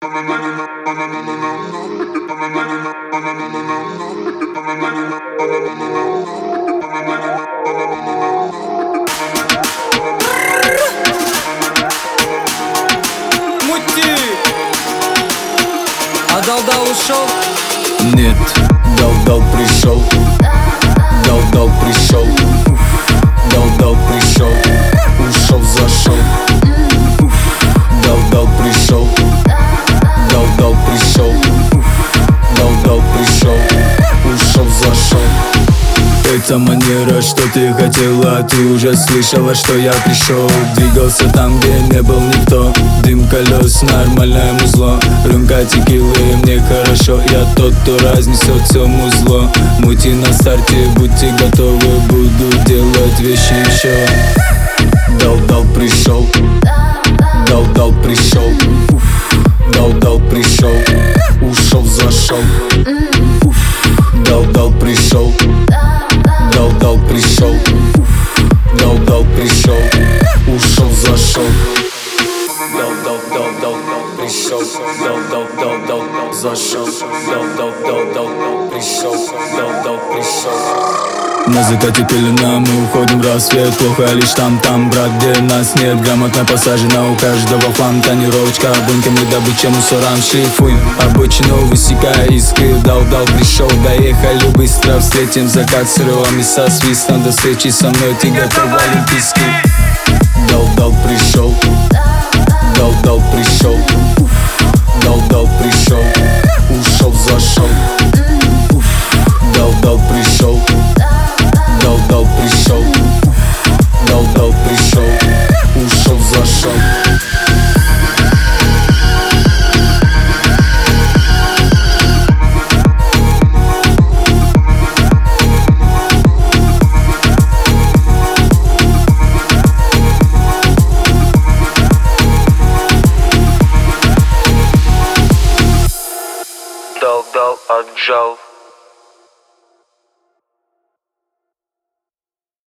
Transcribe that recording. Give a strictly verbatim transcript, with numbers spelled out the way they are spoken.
Мути! А дал-дал ушел? Нет, дал-дал пришел. Дал-дал пришел. Дал-дал пришел. Ушел, зашел. Дал-дал пришел. Дал-дал пришел. Дал-дал пришел. Ушел, зашел. Это манера, что ты хотела. Ты уже слышала, что я пришел. Двигался там, где не был никто. Дым колес, нормальное музло. Рюмка текилы, мне хорошо. Я тот, кто разнесет все музло. Мути на старте, будьте готовы. Буду делать вещи еще. Дал-дал пришел. Дал-дал пришел. Дал-дал пришел. Ушел, зашел. Дал-дал пришел. Дал-дал пришел. Дал-дал пришел. Ушел, зашел. Дал-дал-дал-дал пришел. Дал-дал-дал-дал зашел. Дал-дал-дал-дал пришел. Дал-дал пришел. На закате пелена, мы уходим в рассвет. Плохо лишь там-там, брат, где нас нет. Грамотно посажена у каждого фан. Тонировочка, бункер, мы добыча мусорам шлифуем. Обочину высекая искры. Дал-дал пришел, доехали быстро. Встретим закат с ревом и со свистом. До встречи со мной, ты готов в олимпийский. Дал-дал пришел. Дал-дал пришел. Дал-дал пришел. Ушел, зашел. Дал-дал пришел. Дал-дал пришел. Дал-дал пришел. Ушел, зашел. Дал-дал отжал.